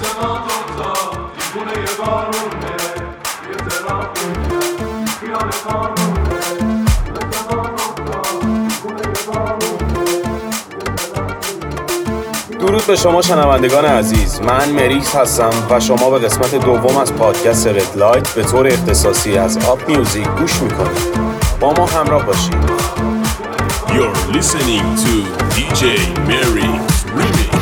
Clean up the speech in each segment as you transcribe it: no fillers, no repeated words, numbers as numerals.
درود به شما شنوندگان عزیز، من مریکس هستم و شما به قسمت دوم از پادکست رد لایت به طور اختصاصی از آپ میوزیک گوش میکنید. با ما همراه باشید. You're listening to DJ Merix Remix.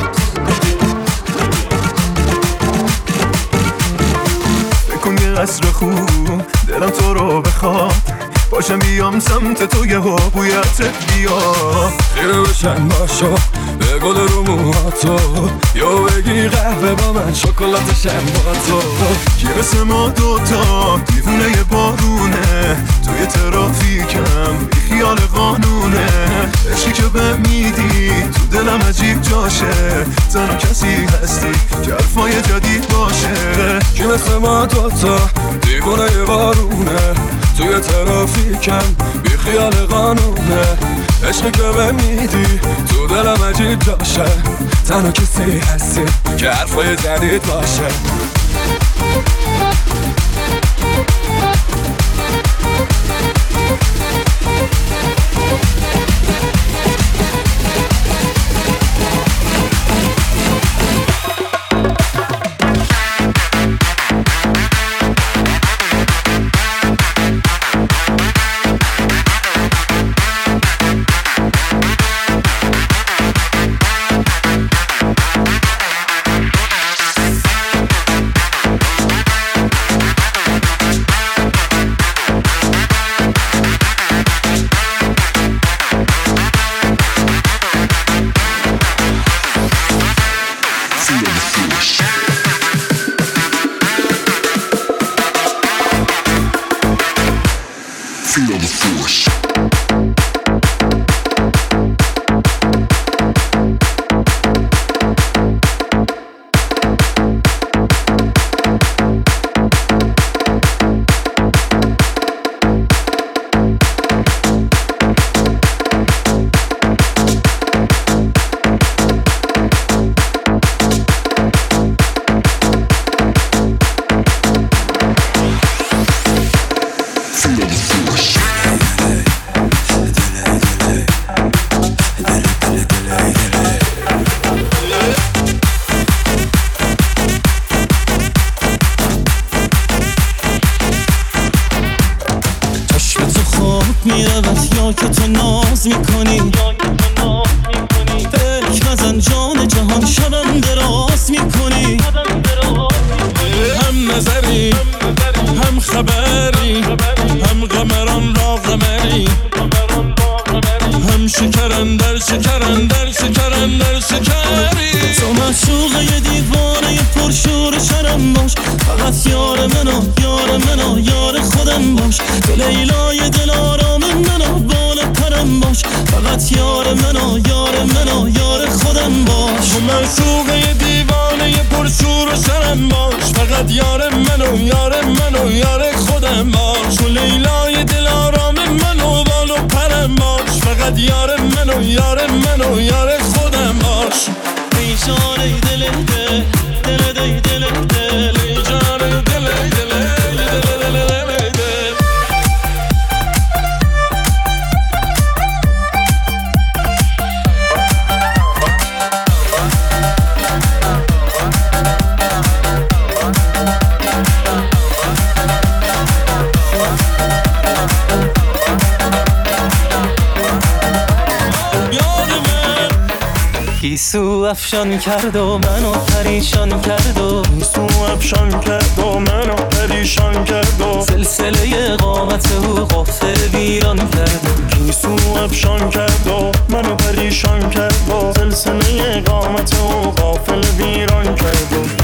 بکن یه قصر خوب دلم تو رو بخواد، باشم بیام سمت تو یه ها بویتت بیاد، خیره بشن باشا به گل رو موهاتو، یا بگی قهوه با من شکلاتشم با تو، کی مثل ما دوتا دیوونه ی بارونه، توی ترافیکم بی خیال قانونه، عشقی که به میدی تو دلم عجیب جاشه، تنها کسی هستی که حرفای جدید باشه، کی مثل ما دوتا دیوونه ی بارونه، توی ترافیکم بی خیال قانونه، عشقی که به میدی تو دلم عجیب جاشه، تنها کسی هستی که حرفای جدید باشه. که تو ناز میکنی فکر نزن جان جهان شبم دراز میکنی، هم نظری هم خبری هم قمران را قمری، هم شکرن در شکرن در شکرن در شکری، تو معشوقه ی دیوانه ی پرشور شرم باش، فقط یار منو یار منو یار خودم باش، تو لیلای دل آرام منو بال پرم باش، فقط یار منو یار منو یار خودم باش، تو معشوقه ی دیوانه ی پرشور شرم باش، فقط یار منو یار منو یار خودم باش، تو لیلای دل آرام منو بال و پرم باش، فقط یار منو یار منو یار خودم باش. ای جان ای دل دل دل دل دل دل ای جان ای دل دل دل دل دل. گیسو افشان کرد و منو پریشان کرد و گیسو افشان کرد و منو پریشان کرد و سلسله قامت او غافل ویران کرد، گیسو افشان کرد و منو پریشان کرد و سلسله قامت او غافل ویران کرد و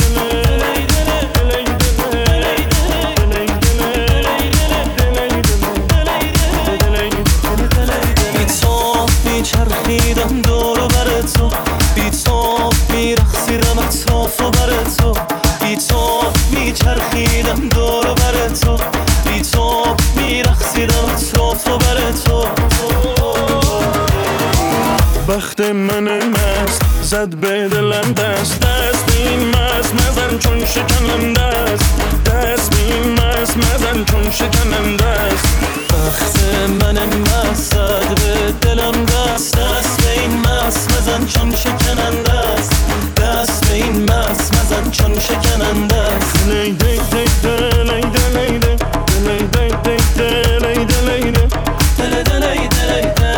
چرخیدم دور و بر تو، بی تو میرخصیدم اطراف و بر تو، بی تو میچرخیدم دور و بر تو، بی تو میرخصیدم اطراف و بر تو. بخت من مست زد زد به دلم دست به این مست نزن چون شکننده است، دست به این مست نزن چون شکننده است. وقت منم مست زد به دلم دست به این مست نزن چون شکننده است، دست به این مست نزن چون شکننده است. لیده لیده لیده لیده لیده لیده لیده لیده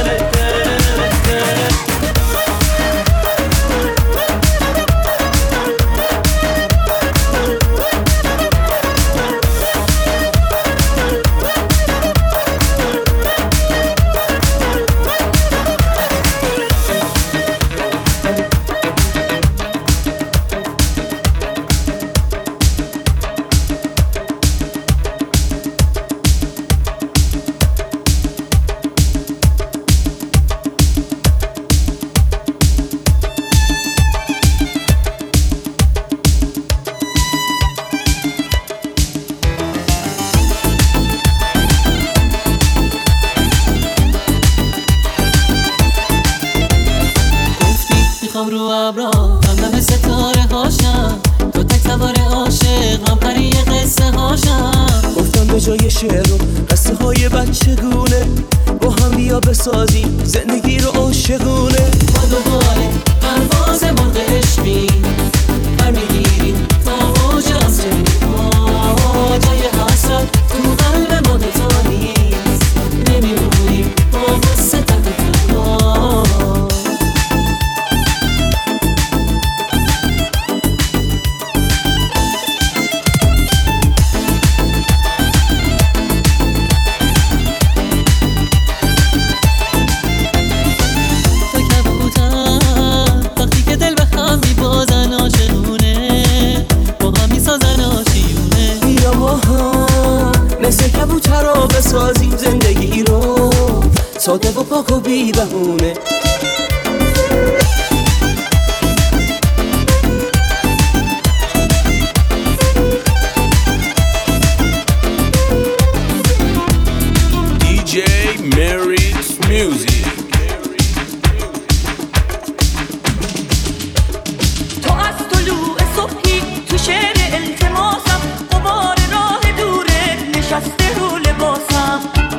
رو ابرا همه ستاره هاشم، تو تک سوار عاشق هم پری قصه هاشم. گفتم به جای شعر و قصه های بچگونه با هم بیا بسازیم زندگی رو عاشقونه. با دوباره پرواز مرغ عشقی برمیگیریم تا اوج آسمون، جای حسرت تو قلب ما دوتا نیست، نمیمونیم با غصه تک تنها. مثل کبوترها بسازیم زندگی رو ساده و پاک و بی بهونه. DJ Mary's Music. تو از طلوع صبحی تو شعر التماسم، غبار راه دوره نشسته رو لباسم.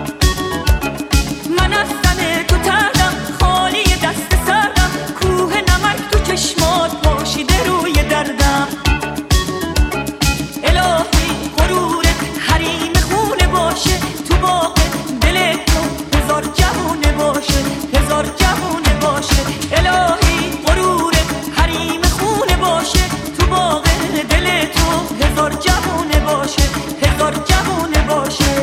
من از تن تو تردم خالی دست سردم، کوه نمک تو چشمات پاشیده روی دردم. الهی غرورت حریم خونه باشه، تو باغ دل تو هزار جوونه باشه، هزار جوونه باشه. الهی غرورت حریم خونه باشه، تو باغ دل تو هزار جوونه باشه، هزار جوونه باشه.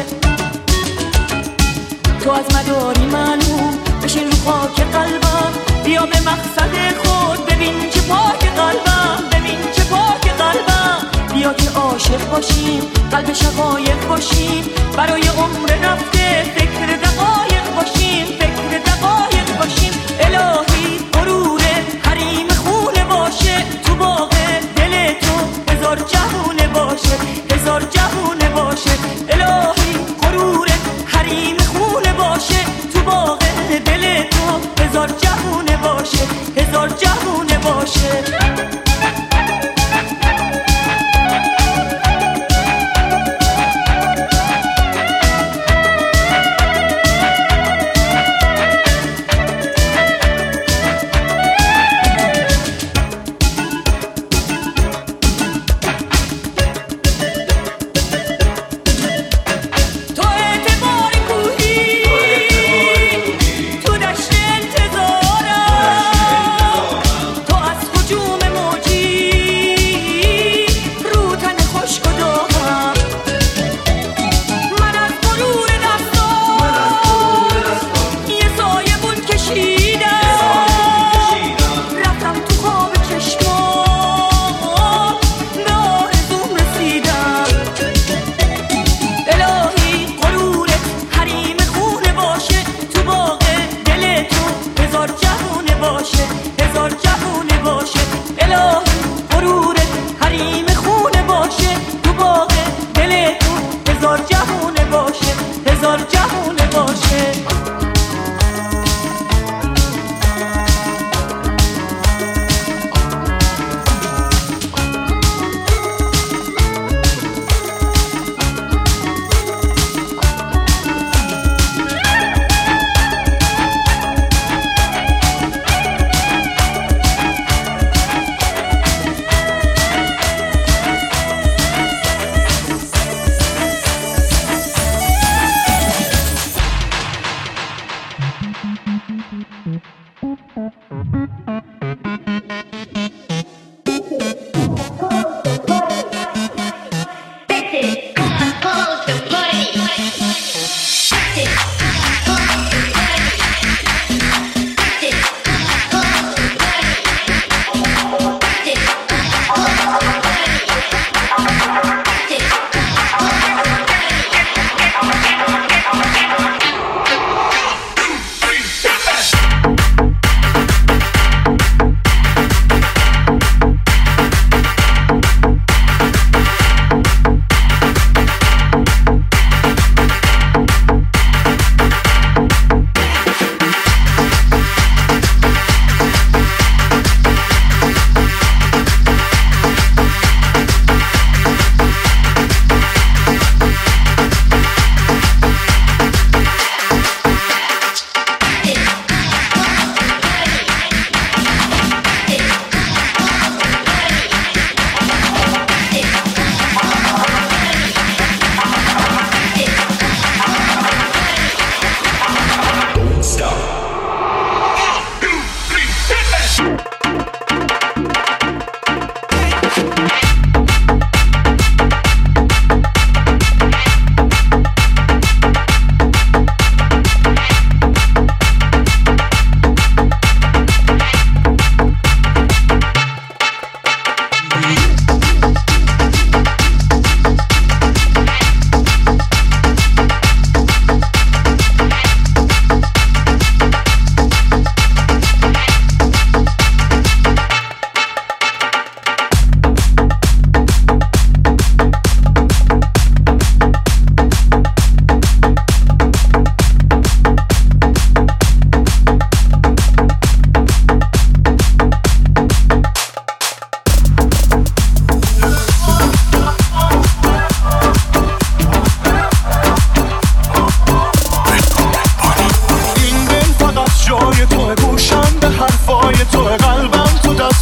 تو از مداری معلوم بشین رو خاک قلبم، بیا به مقصد خود ببین چه پاک قلبم، ببین چه پاک قلبم. بیا که عاشق باشیم قلب شقایق باشیم، برای عمر رفته فکر دقایق باشیم، فکر دقایق باشیم. الهی غرور حریم خونه باشه، تو باغ دل تو هزار جوونه باشه، هزار جوونه باشه. الهی غرور حریم خونه باشه، تو باغ دل تو هزار جوونه باشه، هزار جوونه باشه.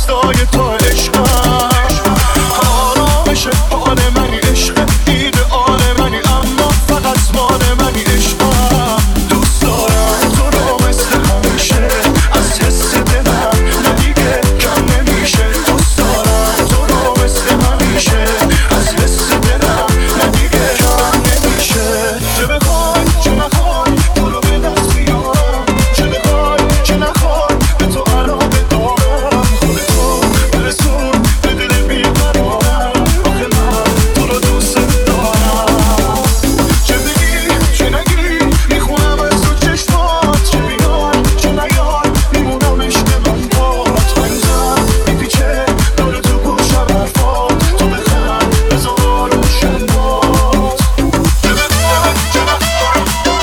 دستای تو عشقم آرامش حال منی عشق ایدئال منی اما فقط مال منی عشقم دوست دارم تو رو مثل همیشه از حس دلم ندیگه کم نمیشه دوست دارم تو رو مثل همیشه از حس دلم ندیگه کم نمیشه چه بخوای چه نخوای تو رو به دست بیارم چه بخوای چه نخوای به تو علاقه دارم خودتو برسون به دل بیقرارم آخه من تو رو دوست دارم چه بگی چه نگی میخونم از تو چشمات چه بیای چه نیای میمونم عشق من بات هنوزم میپیچه داره تو گوشم حرفات تو بخند بذار روشن بات چه بخوای چه نخوای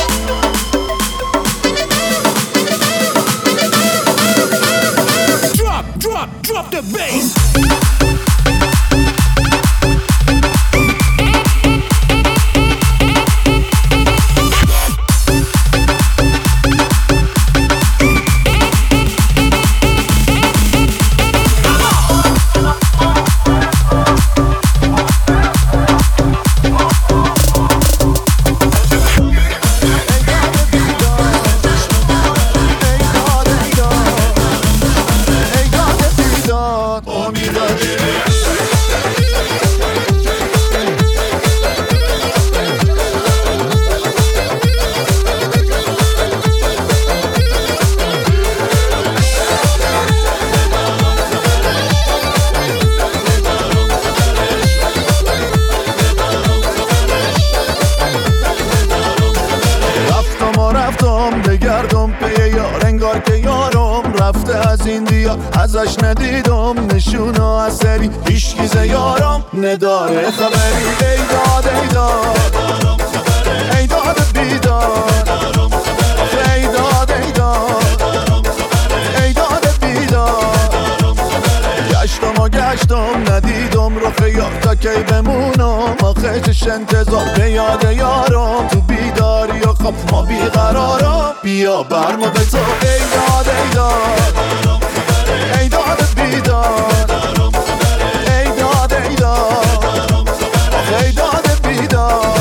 Drop the bass. رفتم بگردم پی یار انگار که یارم رفته از این دیار ازش ندیدم نشونه اثری هیچکی ز یارم نداره خبری ای داد ای داد ای داد بیداد ای داد ای داد ای داد بیداد گشتم ندیدم رخ یار تا کی بمونم آخه چش انتظار به یاد یارم تو بیداری و خب ما بیقرارم بیا برما به تو ای داد ای داد ای داد بیداد ای داد ای داد ای داد بیداد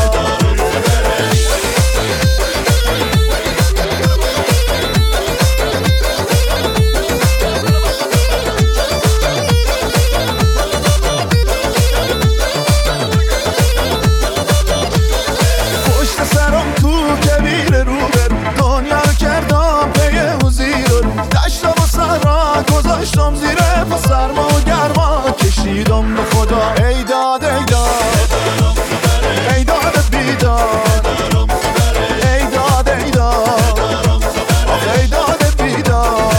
گذاشتم زیر پا سرما و گرما کشیدم به خدا ای داد ای داد ای داد بیداد ای داد ای داد ای داد بیداد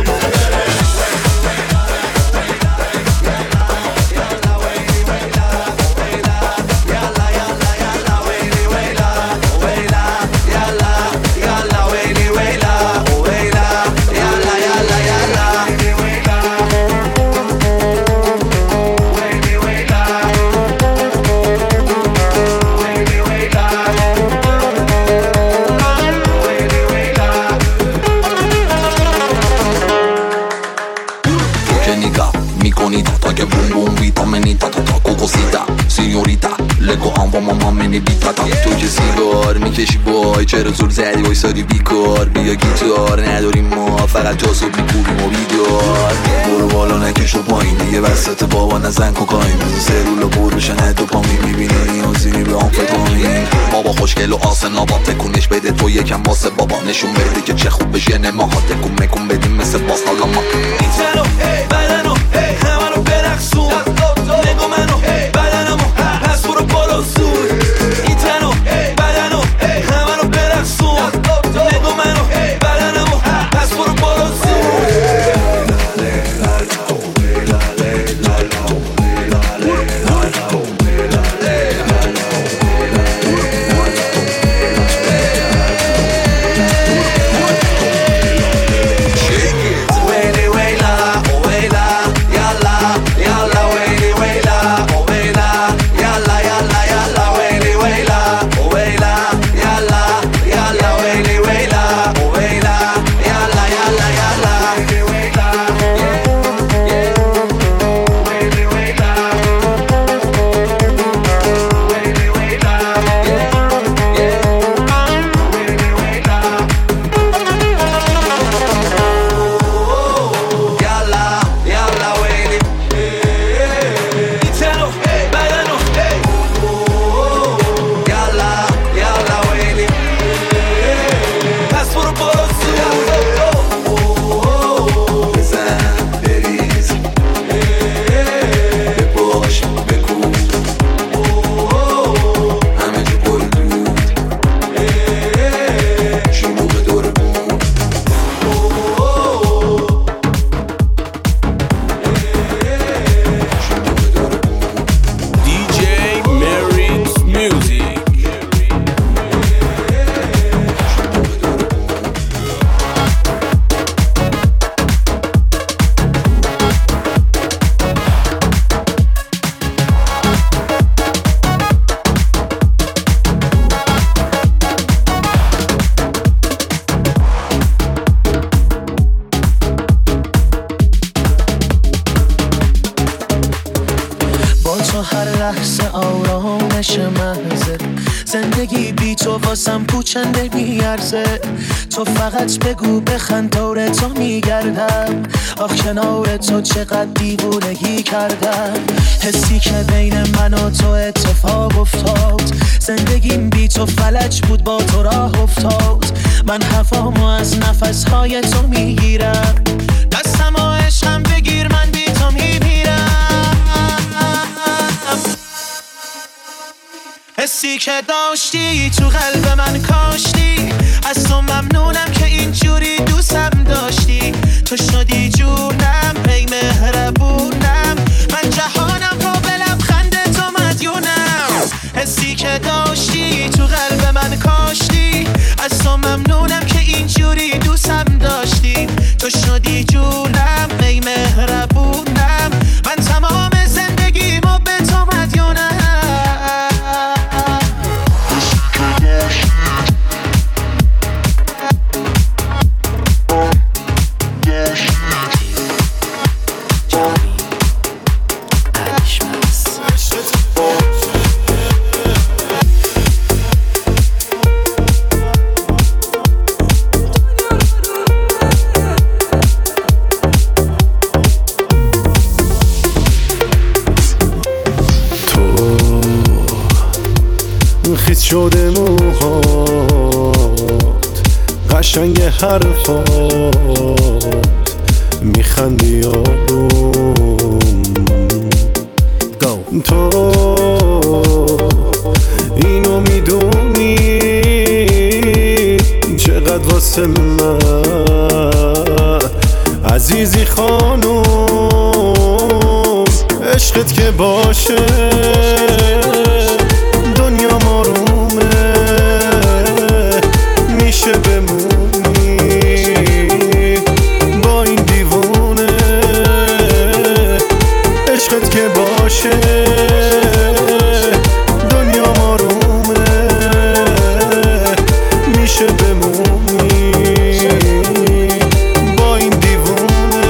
ماما منی بیپتا تو که سیگار میکشی وای چرا زور زدی وایسادی بیکار بیا گیتار نداریم ما فقط جاسوب میکوبیم و بیدار برو بالا نکش و پایین دیگه وسط بابا نزن کوکاین سرول و بروشن دوپامین میبینی اوزینی به آمفتامین بابا خوشگل و آسن نابا تکونش بده تو یکم واسه بابا نشون بده که چه خوب بشه نماها تکون مکون بدیم مثل باس حالا ما اینترو بدنو همه رو برقصون نگو منو بدنمو پس برو بالا زود اینترو بدنو همه رو برقصون نگو منو بدنمو پس برو بالا زود Wayla, هر لحظه آرامش محضه. زندگی بی تو واسم پوچنده میارزه. تو فقط بگو بخند دور تو میگردم. آخ کنار تو چقدر دیوونگی کردم. حسی که بین من و تو اتفاق افتاد. زندگیم بی تو فلج بود با تو راه افتاد. من هوامو از نفسهای تو میگیرم. دستم و عشقم بگیر من بی تو میمیرم. حسی که داشتی تو قلب من کاشتی. از تو ممنونم که اینجوری دوستم داشتی. تو شدی جونم ای مهربونم. من جهانم رو به لبخند تو مدیونم. حسی که داشتی تو قلب من کاشتی. از تو ممنونم که اینجوری دوستم داشتی. تو شدی جونم ای مهربونم. من تمام زندگیمو به تو مدیونم. خیس شده موهات قشنگ حرفات میخندی آروم. تو اینو میدونی چقدر واسه من عزیزی خانوم. عشقت که باشه دنیا مارومه. میشه بمونی با این دیوونه. عشقت که باشه دنیا مارومه. میشه بمونی با این دیوونه.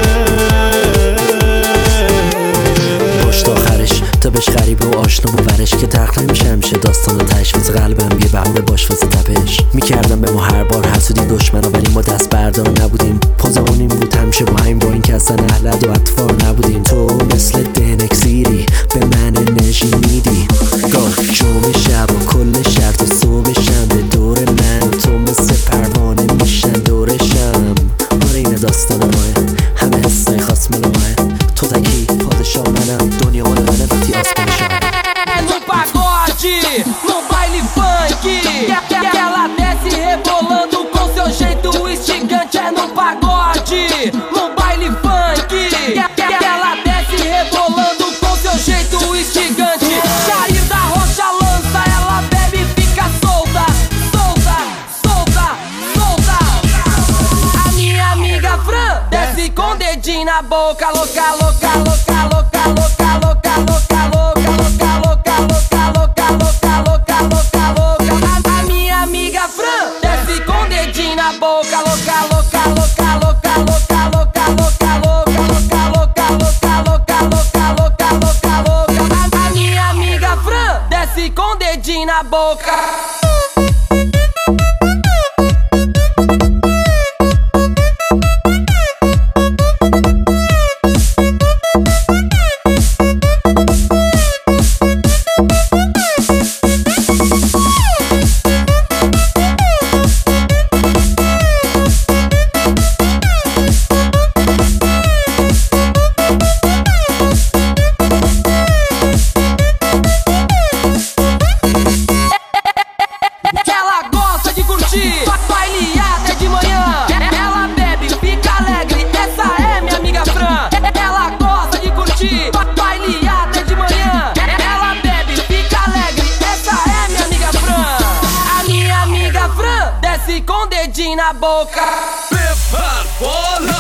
پشت آخرش تا بهش غریبه و آشنا و ورش که تخت نمیشه همیشه داستان و تشویز قلبم یه بهونه باش واسه تپش. میکردم به ما هر بار حسودی دشمنا ولی ما دست بردار نبودیم. پوزمون بود همیشه با همین با این که اصلا اهلد و اطفال نبودیم. تو مثل دنکسیری به من انرژی میدی. جمعه شب و کل شهر تا صبح شنبه دور من و تو مثل پروانه میشن دورشم. آره این داستان ماه همه حسای خاص مال ماه. تو تکی پادشاه منم دنیا مال منه وقتی آسمان شاهد. No pagode, no baile funk, ela desce rebolando com seu jeito instigante. É no pagode, no baile funk, ela desce rebolando com seu jeito instigante. Jair da Rocha lança, ela bebe e fica solta, solta, solta, solta. A minha amiga Fran desce com o dedinho na boca, louca, louca, louca, louca, louca, louca, louca, louca. Boca louca, louca, louca, louca, louca, louca, louca, louca, louca, louca, louca, louca, louca, louca, louca, louca. A minha amiga Fran desce com o dedinho na boca. Na boca. Prepara bola.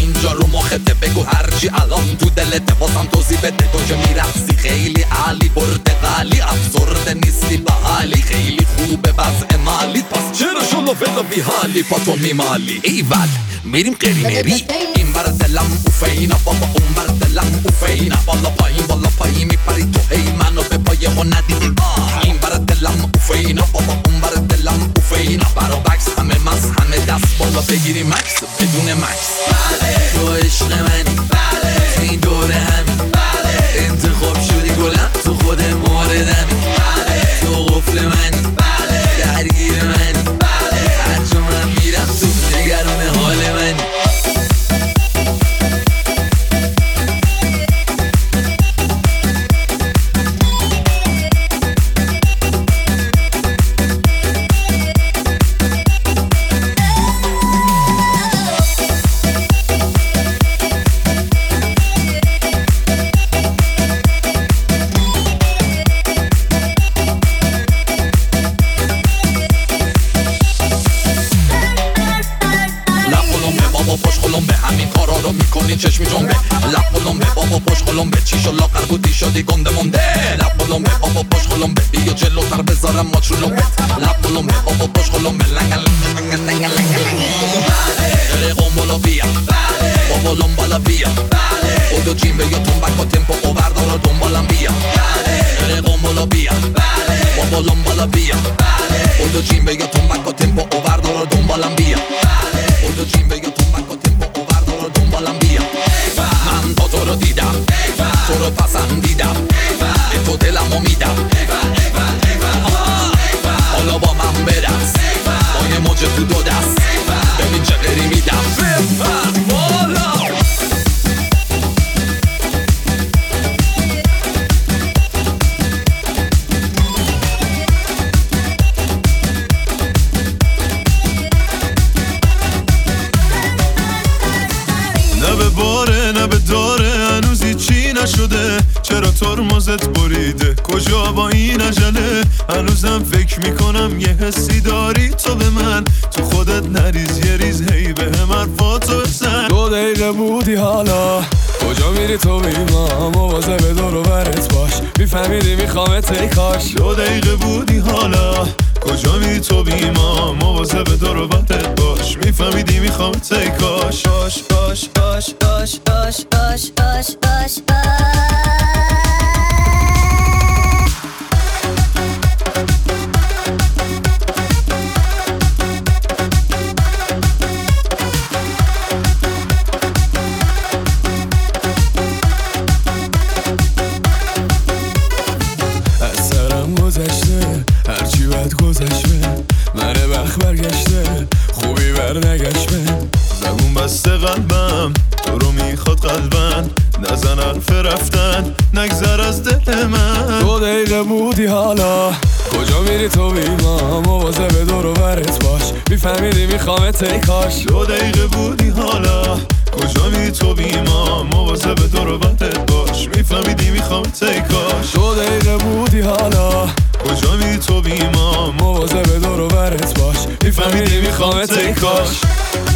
اینجا رو مخته بگو هرچی الان تو دلت واسم توضیح بده تو که میرقصی خیلی عالی پرتقالی افسرده نیستی به حالی خیلی خوبه وضع مالی پس چرا شما فدا بی حالی پا تو میمالی ایول میریم قریمری این بر دلم اوفینا بابا اون بر دلم اوفینا بالا پایین میپری تو هی منو به پای ما ندیدی این بر دلم اوفینا بابا اون بر دلم اوفینا برا بکس همه مس همه دست بالا بگیری مکس بدون مکس تو عشق منی تو این دوره همین انتخاب شدی گلم تو خود موردمی تو قفل منی درگیر منی هر جا من میرم تو نگران حال منی چشمی جنبه لب قلمبه بابا پشت قلمبه چی شو لاغر بودی شدی گنده مونده لب قلمبه بابا پشت قلمبه بیا جلوتر بذارم ماچ رو لمبه لب قلمبه بابا پشت قلمبه لنگ قنبالا بیا بابا لنبالا بیا خودو جیمبه یا تنبک و تمپو و بردارا دنبالم بیا قنبالا بیا بابا لنبالا بیا خودو جیمبه یا تنبک و تمپو و بردارا دنبالم بیا خودو جیمبه یا تنبک و تمپو و بردارا دنبالم بیا من با تو رو دیدم تو رو پسندیدم به تو دلمو میدم حالا با من بدست با یه موج تو دو دست ببین چه غری میدم بپر بالا نه به باره نه به داره هنوزی چی نشده چرا ترمزت بریده کجا با این عجله هنوزم فکر میکنم یه حسی داری تو به من تو خودت نریز یه ریز هی به هم حرفاتو بزن 2 دقیقه بودی حالا کجا میری تو بیما مواظب به دور و برت باش میفهمیدی میخوامت ای کاش 2 دقیقه بودی حالا کجا میری تو بیما مواظب به دور و برت باش میفهمیدی میخوامت ای کاش باش باش باش باش باش باش باش باش هرچی بد گذشته منه بخ برگشته خوبی برنگشته زبون بسته قلبم تو رو میخواد قلبم نزن حرف رفتن نگذر از دل من 2 دقیقه بودی حالا کجا میری تو بیما مواظب به دور و برت باش میفهمیدی میخوامت ای کاش 2 دقیقه بودی حالا کجا میری تو بیما مواظب به دور و برت باش میفهمیدی میخوامت ای کاش 2 دقیقه بودی حالا کجا میری تو بیما مواظب به دور و برت باش میفهمیدی میخوامت ای کاش